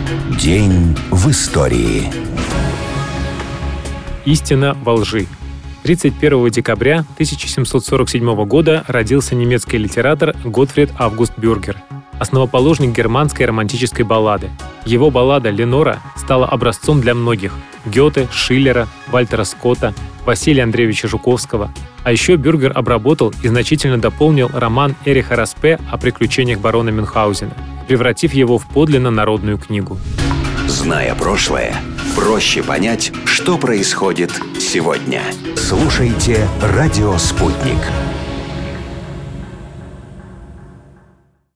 День в истории. Истина во лжи. 31 декабря 1747 года родился немецкий литератор Готфрид Август Бюргер, основоположник германской романтической баллады. Его баллада «Ленора» стала образцом для многих – Гёте, Шиллера, Вальтера Скотта, Василия Андреевича Жуковского. А еще Бюргер обработал и значительно дополнил роман Эриха Распе о приключениях барона Мюнхгаузена, превратив его в подлинно народную книгу. Зная прошлое, проще понять, что происходит сегодня. Слушайте «Радио Спутник».